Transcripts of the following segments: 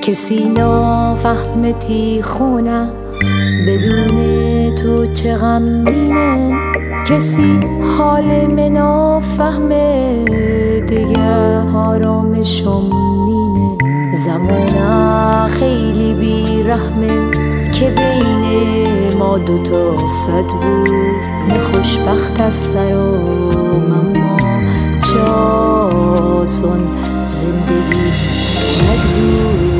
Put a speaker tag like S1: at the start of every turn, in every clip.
S1: کسی نافهمتی خونم بدون تو چه غمگینه، کسی حال من فهمه دیگه آرامشم نینه. زمانه خیلی بیرحمه که بین ما دوتا صد بود، خوشبخت از سرم اما چه آسان زندگی ندود.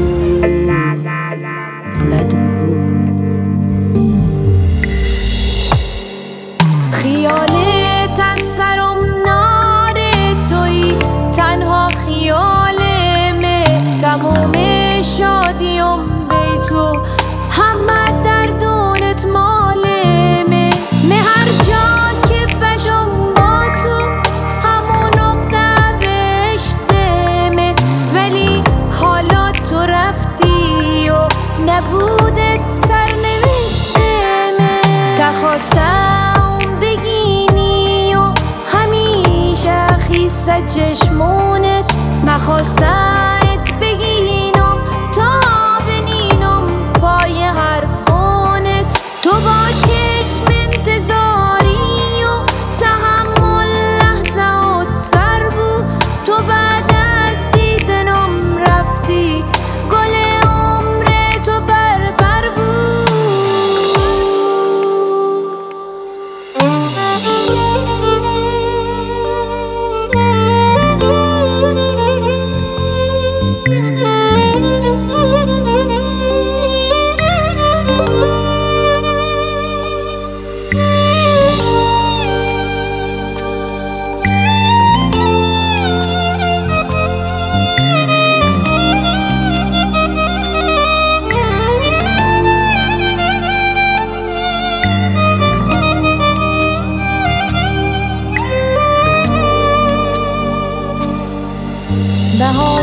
S1: خیالت از سرم ناره توی تنها خیالمه، تمام شادیم بی تو همه دردونت مالمه. من هر جا که بشم با تو همون نقطه بشتمه، ولی حالا تو رفتی و نبوده سرنوشتمه. تخواستم بگینی و همیشه خیسه چشمونت، نخواستت بگینم تا بنینم پای حرفونت. تو با چشم انتظاری و تحمل لحظات سر بود، تو بعد از دیدنم رفتی گل عمر تو پر بود. بهار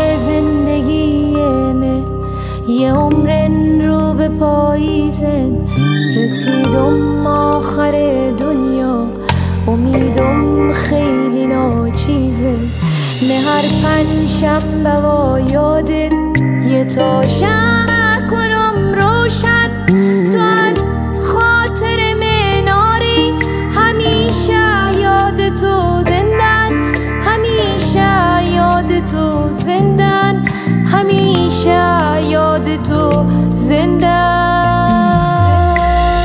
S1: زندگیمه یه عمرن رو به پاییزن، رسیدم آخر دنیا امیدم خیلی ناچیزه. نه هر پنجشنبه با یادت یه تا شمع کنم روشن، تو از خاطر مناری همیشه یاد تو زندن، همیشه یاد تو زندن، همیشه یاد تو زندن.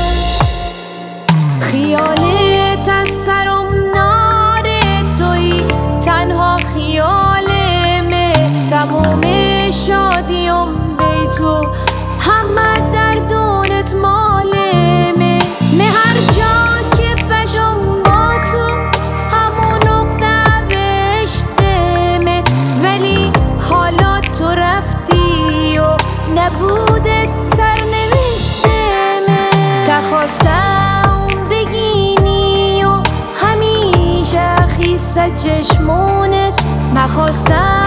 S1: خیالت از سرم ناره توی تنها خیالمه، تمام شادیم بی تو همه دردونت مالمه. من هر جا که بشم با تو همون نقطه بشتمه، ولی حالا تو رفتی و نبوده سرنوشتمه. تخواستم بگینی و همیشه خیسه چشمونت، نخواستم